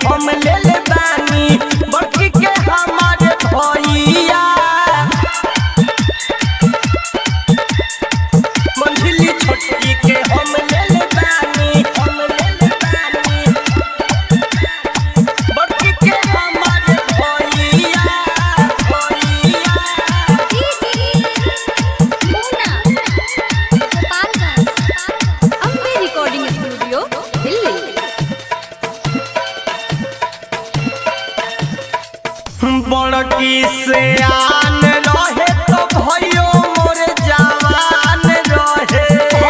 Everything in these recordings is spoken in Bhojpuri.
हम ले ले बानी बड़की के हमारे भैया मंझिली छोटकी के हम ले ले बानी बड़की के हमारे भैया अम्बे रिकॉर्डिंग स्टूडियो दिल्ली। बड़की से आन रहे तो भयो मोर जवान रहे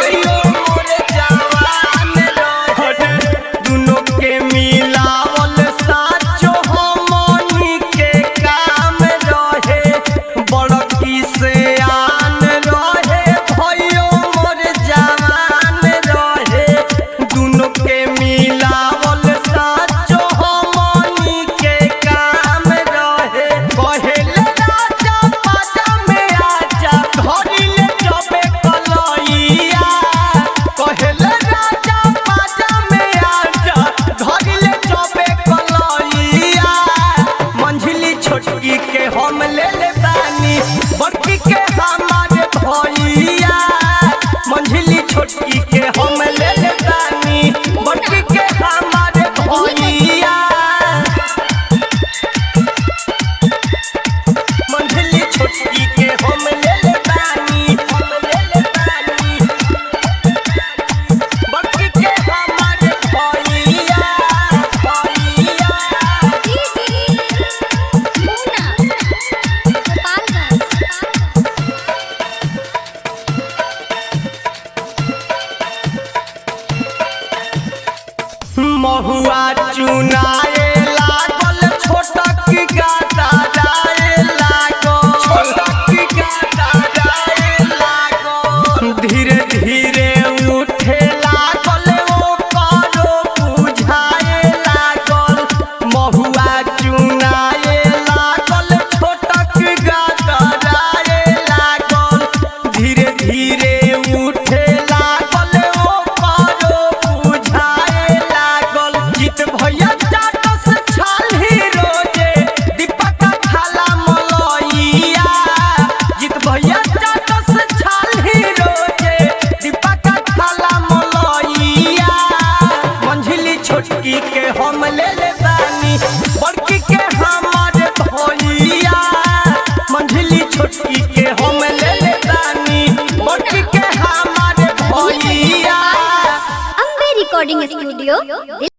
दुनों के मिलावल साचो हमनी के काम रहे बड़की से आन रहे भयो मोर जवान रहे दुनों के मिलावल साचो हमनी के काम रहे कहेले राजा पाजा में आजा धरिले जबे कलैया कहेले राजा पाजा में आजा धरिले जबे कलैया मंझिली छोटकी के हम ले ले बानी बड़की के हमारे भैया मंझिली छोटकी के हम ले ले बानी बड़की के हमारे भैया मंझिली छोटकी के हम ले ले बानी बड़की के हमारे भैया महुआ चुनाए लागल छोटकी गाता जाए लागल धीरे धीरे उठे लागल ओ करो बुझाए लागल महुआ चुनाए लागल छोटकी गाता जाए लागल धीरे धीरे उठे लागल ओ करो बुझाए लागल जीत भैया चाटस छाली रोजे दीपक खाला मलैया जीत भैया चाटस छाली रोजे दीपक खाला मलैया मंझिली छोटकी के हम ले ले बानी बड़की के हमारे भैया मंझिली छोटकी के हम ले ले बानी बड़की के हमारे भैया अम्बे रिकॉर्डिंग स्टूडियो।